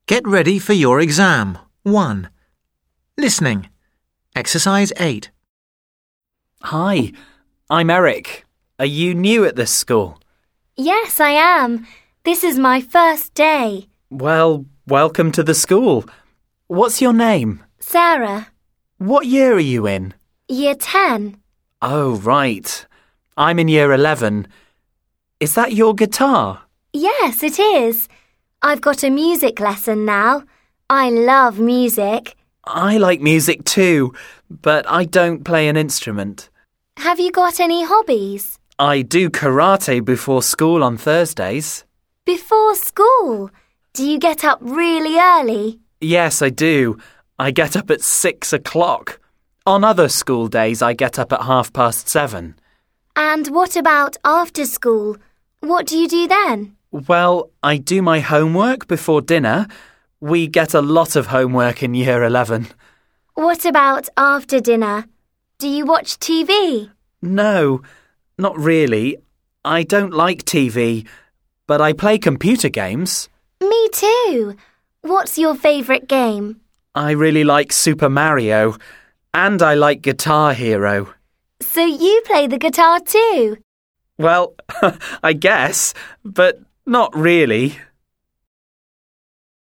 Get ready for your exam. 1. Listening. Exercise 8. Hi, I'm Eric. Are you new at this school? Yes, I am. This is my first day. Well, welcome to the school. What's your name? Sarah. What year are you in? Year 10. Oh, right. I'm in year 11. Is that your guitar? Yes, it is. I've got a music lesson now. I love music. I like music too, but I don't play an instrument. Have you got any hobbies? I do karate before school on Thursdays. Before school? Do you get up really early? Yes, I do. I get up at 6 o'clock. On other school days, I get up at 7:30. And what about after school? What do you do then? Well, I do my homework before dinner. We get a lot of homework in year 11. What about after dinner? Do you watch TV? No, not really. I don't like TV, but I play computer games. Me too. What's your favourite game? I really like Super Mario, and I like Guitar Hero. So you play the guitar too? Well, I guess, but not really.